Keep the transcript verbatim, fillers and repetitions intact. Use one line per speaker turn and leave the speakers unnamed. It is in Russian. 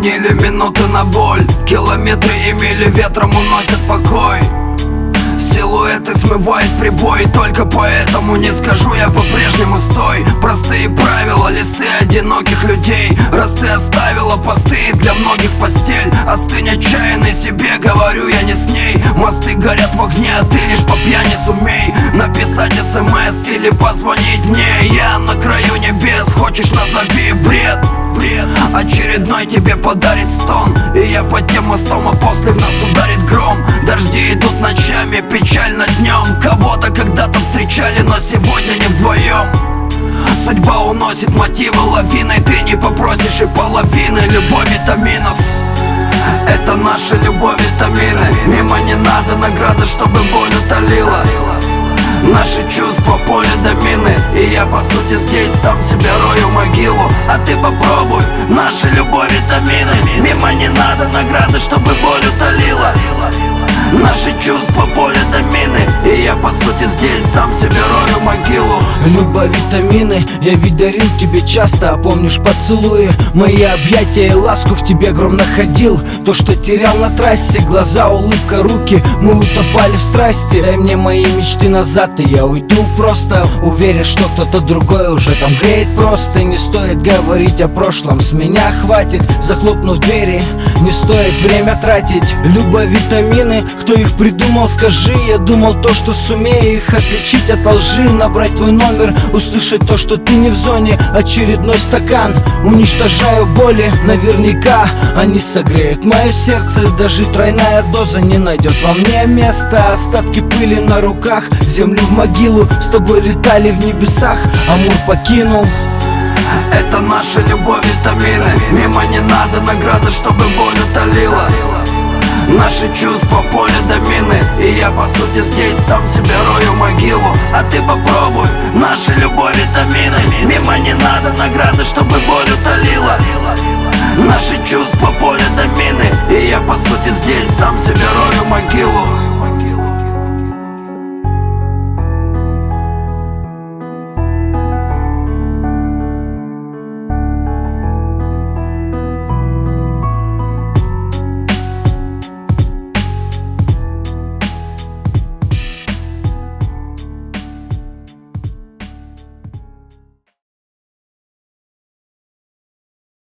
заменили минуты на боль. Километры и мили ветром уносят покой. Силуэты смывает прибой, только поэтому не скажу я по-прежнему стой. Простые правила, листы одиноких людей. Раз ты оставила посты, для многих постель. Остынь отчаянный себе, говорю я не с ней. Мосты горят в огне, а ты лишь по пьяни сумей написать смс или позвонить мне. Я на краю небес, хочешь назови бред. Бред. Очередной тебе подарит стон, и я под тем мостом, а после в нас ударит гром. Дожди идут ночами, печально днем. Кого-то когда-то встречали, но сегодня не вдвоем. Судьба уносит мотивы лавиной, ты не попросишь и половины. Любовь витаминов, это наша любовь витамины. Мимо не надо награды, чтобы боль утолила. Наши чувства поле до мины, и я по сути здесь сам себе рою могилу. А ты попробуй, наша любовь витамины. Мимо не надо награды, чтобы боль утолила. Наши чувства поле до мины, и я по сути здесь сам себе рою могилу.
Любовь витамины, я ведь дарил тебе часто. А помнишь поцелуи, мои объятия и ласку в тебе гром находил. То, что терял на трассе, глаза, улыбка, руки. Мы утопали в страсти. Дай мне мои мечты назад, и я уйду просто. Уверен, что кто-то другой уже там греет просто. Не стоит говорить о прошлом, с меня хватит. Захлопнув двери, не стоит время тратить. Любовь витамины, кто их придумал, скажи. Я думал то, что сумею их отличить от лжи. Набрать твой номер, услышать то, что ты не в зоне. Очередной стакан, уничтожаю боли. Наверняка они согреют мое сердце. Даже тройная доза не найдет во мне места. Остатки пыли на руках, землю в могилу. С тобой летали в небесах, Амур покинул.
Это наша любовь витамины. Мимо не надо награды, чтобы боль утолила. Наши чувства поле до мины, и я по сути здесь сам себе рою могилу. А ты попробуй, наша любовь витамины. Мимо не надо награды, чтобы боль утолила. Наши чувства поле до мины, и я по сути здесь сам себе рою могилу.